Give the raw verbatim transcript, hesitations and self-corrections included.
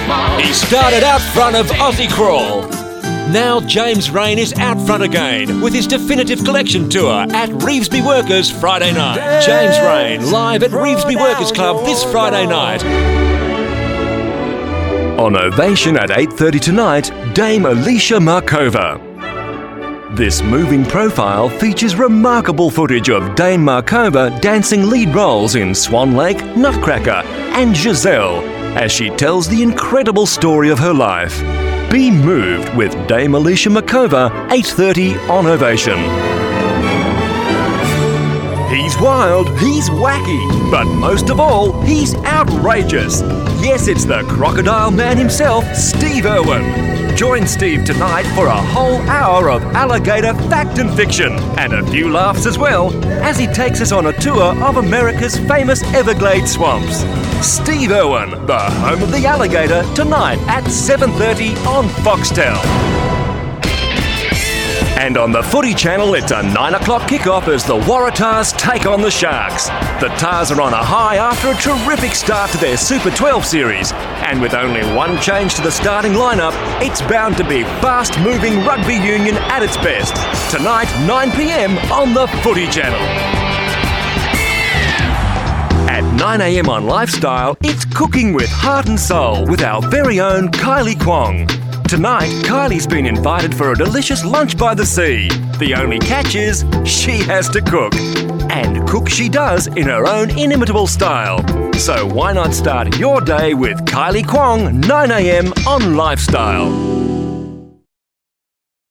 He started out front of Aussie Crawl. Now James Rain is out front again with his definitive collection tour at Revesby Workers Friday night. James Rain live at Revesby Workers Club this Friday night. On Ovation at eight thirty tonight, Dame Alicia Markova. This moving profile features remarkable footage of Dame Markova dancing lead roles in Swan Lake, Nutcracker and Giselle as she tells the incredible story of her life. Be moved with Dame Alicia Markova, eight thirty on Ovation. He's wild, he's wacky, but most of all, he's outrageous. Yes, it's the Crocodile Man himself, Steve Irwin. Join Steve tonight for a whole hour of alligator fact and fiction, and a few laughs as well, as he takes us on a tour of America's famous Everglades swamps. Steve Irwin, the home of the alligator, tonight at seven thirty on Foxtel. And on the Footy Channel, it's a nine o'clock kickoff as the Waratahs take on the Sharks. The Tars are on a high after a terrific start to their Super twelve series. And with only one change to the starting lineup, it's bound to be fast-moving rugby union at its best. Tonight, nine p m on the Footy Channel. At nine a m on Lifestyle, it's Cooking with Heart and Soul with our very own Kylie Kwong. Tonight, Kylie's been invited for a delicious lunch by the sea. The only catch is she has to cook. And cook she does in her own inimitable style. So why not start your day with Kylie Kwong, nine a m on Lifestyle.